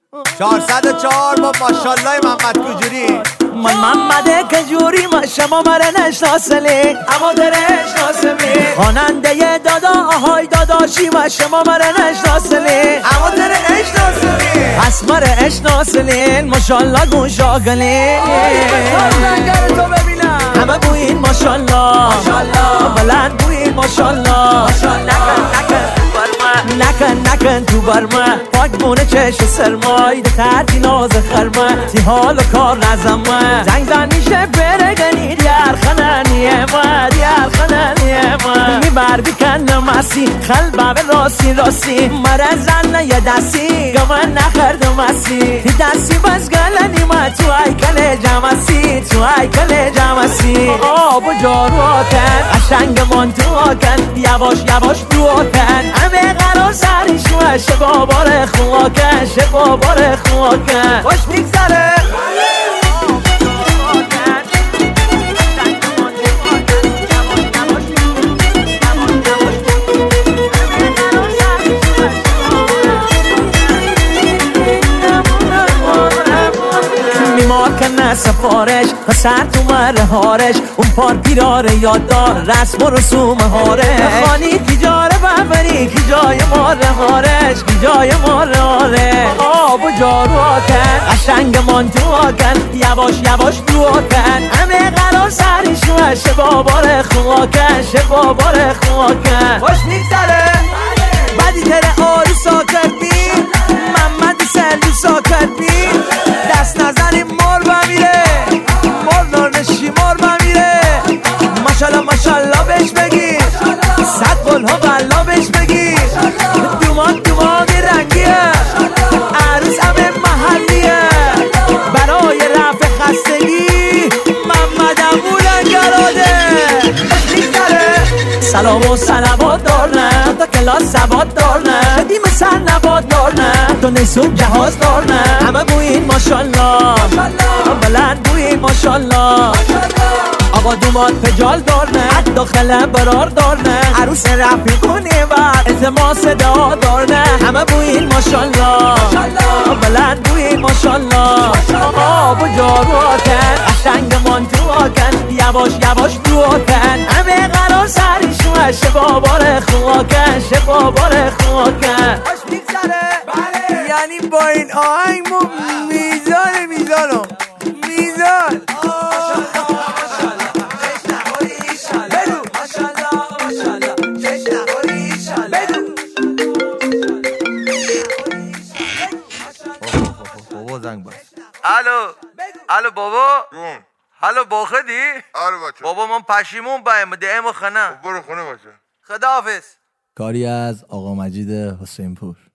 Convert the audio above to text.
404 با ماشالله محمد کجوری. من محمد کجوری ما شما مرا نشناسلی اما در اشناسلی خواننده دادا آهای داداشی ما شما مرا نشناسلی اما در اشناسلی پس مرا اشناسلی ماشالله گوشاگلی تو ببینم همه بوین ماشالله بلند بوین ماشالله نکن تو برمه پاک بونه چشم سرمای ده کردی ناز خرمه تی حال و کار نزمه زنگ زنیشه برگنی دیار خنانیه ما میبردی کنه مسی خلبه به راستی مرزن یه دستی گمن نخرده مسی تی دستی بس گلنی ما تو ایکل جمسی آب و جارو آکن قشنگ من تو آکن یواش دو آکن همه قرار سریش وشه بابار خواکن خوش میگذره کنه سفارش و سر تو مرهارش اون پار پیراره یاددار رسم و رسوم هاره خانی کی جاره ببری کی جای ماره آب و جارو آکن قشنگ من تو آکن یواش دو آکن همه قرار سریش وشه بابار خواکن خوش میگذره بعدی تره آروسا کردی محمد سلوسا کردی دست نزنی مار بمیره مار نارنشی مار بمیره ماشالله بهش بگیر صد قلها بلا بهش بگیر دومان رنگیه عروس همه محلیه برای رفع خستگی محمد بولنگراده سلام و سلوات دارنه تا کلاس سواد دارنه دیم سر نباد دارنه تا نیسون جهاز دارنه همه بوین ماشالله بلند بوین ماشالله آقا دومات پجال دارنه حد داخله برار دارنه عروس رفیق کنی و التماس دعا دارنه همه بوین ماشالله بلند بوین ماشالله آب و جارو آکن قشنگ من تو آکن یواش دو آکن همه قرار سریش وشه بابار خواکن خوش میگذره یعنی با این آهنگ میزان بابا زنگ باز. الو بابا الو باخدی؟ آره بچه بابا من پشیمون بایم دعیم و خنه برو خونه باشه. خداحافظ. کاری از آقا مجید حسین پور.